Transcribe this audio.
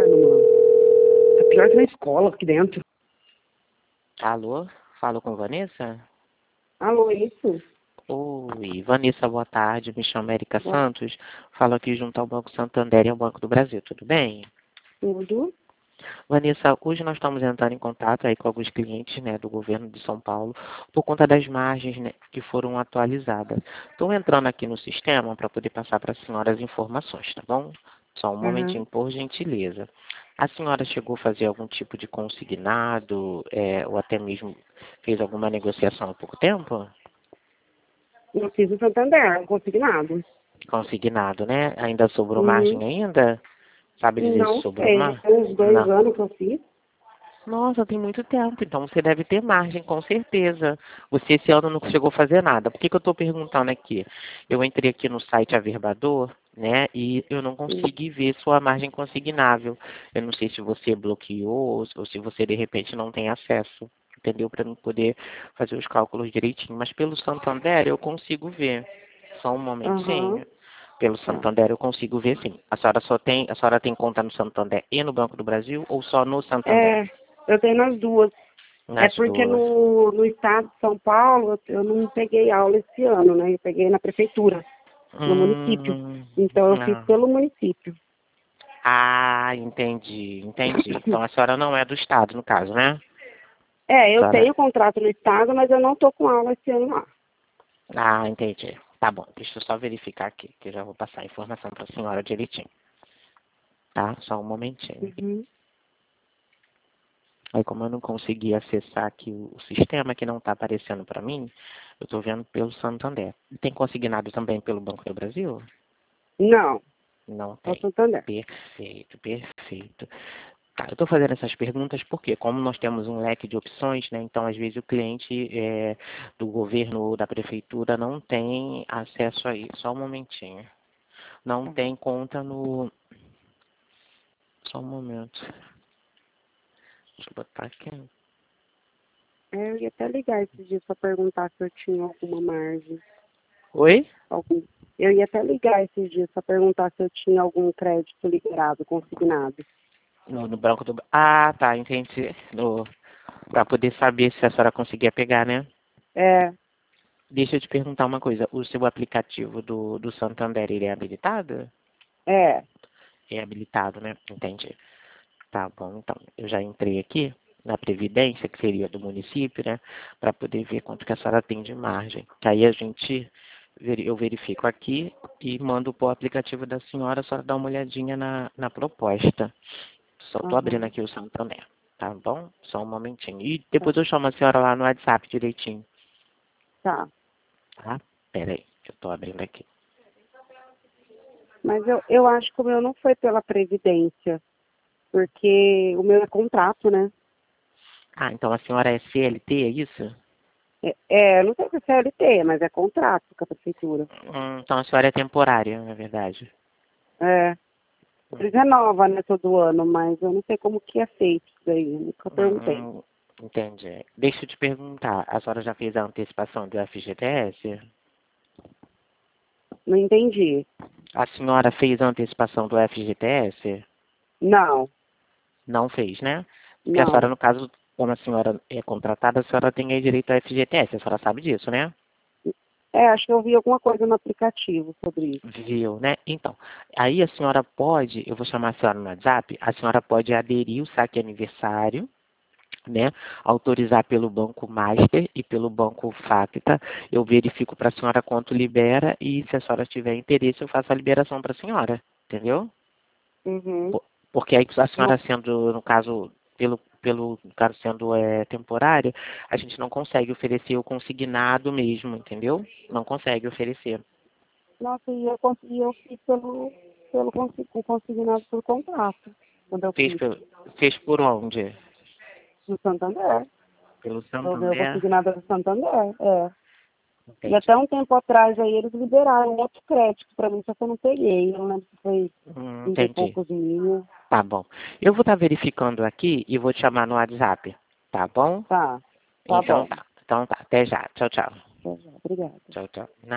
inferno, mano. É pior que na escola aqui dentro. Alô? Falo com Vanessa? Alô, isso? Oi, Vanessa, boa tarde. Me chamo Erika Boa Santos. Falo aqui junto ao Banco Santander e ao Banco do Brasil, tudo bem? tudo. Vanessa, hoje nós estamos entrando em contato aí com alguns clientes, né, do governo de São Paulo por conta das margens, né, que foram atualizadas. Estou entrando aqui no sistema para poder passar para a senhora as informações, tá bom? Só um Aham. momentinho, por gentileza. A senhora chegou a fazer algum tipo de consignado, ou até mesmo fez alguma negociação há pouco tempo? Eu fiz o Santander, consignado. Consignado, né? Ainda sobrou margem Uhum. ainda? Sabe dizer se Não sobrou sei, já margem? tem uns 2 anos que eu fiz. Nossa, tem muito tempo, então você deve ter margem, com certeza. Você esse ano não chegou a fazer nada. Por que que eu estou perguntando aqui? Eu entrei aqui no site Averbador, né, e eu não Sim. consegui ver sua margem consignável. Eu não sei se você bloqueou ou se você de repente não tem acesso, entendeu? Para não poder fazer os cálculos direitinho. Mas pelo Santander eu consigo ver. Só um Aham. momentinho. Pelo Tá. Santander eu consigo ver sim. A senhora tem conta no Santander e no Banco do Brasil ou só no Santander? É, eu tenho nas duas. É Nas porque duas. no estado de São Paulo eu não peguei aula esse ano, né? Eu peguei na prefeitura, no município. Hum, Então eu fiz ah, pelo município. entendi, entendi. Então a senhora não é do estado, no caso, né? É, A eu senhora... tenho contrato no estado, mas eu não tô com aula esse ano lá. Entendi. Tá bom, deixa eu só verificar aqui, que eu já vou passar a informação para a senhora direitinho. Tá? Só um momentinho. Uhum. Aí como eu não consegui acessar aqui o sistema, que não está aparecendo para mim, eu estou vendo pelo Santander. Tem consignado também pelo Banco do Brasil? Não, Não só tem. Santander. Perfeito, perfeito. Tá, eu estou fazendo essas perguntas porque, como nós temos um leque de opções, né, então às vezes o cliente do governo ou da prefeitura não tem acesso a isso. Só um momentinho. Não Tá. tem conta no. Só um momento. Deixa eu botar aqui. É, eu ia até ligar esses dias para perguntar se eu tinha alguma margem. Oi? Algum... Eu ia até ligar esses dias para perguntar se eu tinha algum crédito liberado, consignado. No Banco do. Tá, entendi. Para poder saber se a senhora conseguia pegar, né? É, Deixa eu te perguntar uma coisa. O seu aplicativo do Santander, ele é habilitado? é. É habilitado, né? Entendi. Tá bom, então. Eu já entrei aqui na Previdência, que seria do município, né? Para poder ver quanto que a senhora tem de margem. Que aí eu verifico aqui e mando para o aplicativo da senhora, a senhora dá uma olhadinha na proposta. Só tô abrindo Aham, aqui o Santander. Tá bom? Só um momentinho. E tá. depois eu chamo a senhora lá no WhatsApp direitinho. Tá. Tá? Pera aí, que eu tô abrindo aqui. Mas eu acho que o meu não foi pela Previdência, porque o meu é contrato, né? Então a senhora é CLT, é isso? Eu não sei se é CLT, mas é contrato com a prefeitura. Então a senhora é temporária, na verdade. É, eles renovam, né, todo ano, mas eu não sei como que é feito isso daí, eu nunca perguntei. Entendi. Deixa eu te perguntar, a senhora já fez a antecipação do FGTS? Não entendi. A senhora fez a antecipação do FGTS? Não, Não fez, né? Porque a senhora, não. no caso, como a senhora é contratada, a senhora tem aí direito ao FGTS, a senhora sabe disso, né? Acho que eu vi alguma coisa no aplicativo sobre isso. Viu, né? Então, aí a senhora pode, eu vou chamar a senhora no WhatsApp, a senhora pode aderir o saque aniversário, né? Autorizar pelo Banco Master e pelo Banco Facta. Eu verifico para a senhora quanto libera e se a senhora tiver interesse, eu faço a liberação para a senhora, entendeu? Uhum. Porque aí a Mas, senhora sendo, no caso, no caso sendo temporária, a gente não consegue oferecer o consignado mesmo, entendeu? Não consegue oferecer. nossa, eu fiz o consignado por contrato, quando eu Fez, fiz fez por onde? no Santander. Pelo Eu vi o Santander? consignado do Santander, é. E Entendi. até um tempo atrás aí eles liberaram outro crédito para mim, só que eu não peguei. Eu não lembro se foi 30 e Entendi. poucos mil. Tá bom. Eu vou estar verificando aqui e vou te chamar no WhatsApp. Tá bom? Tá, tá Então bom. tá. Então tá. Até já. Tchau, tchau. Tá, obrigada. Tchau, tchau.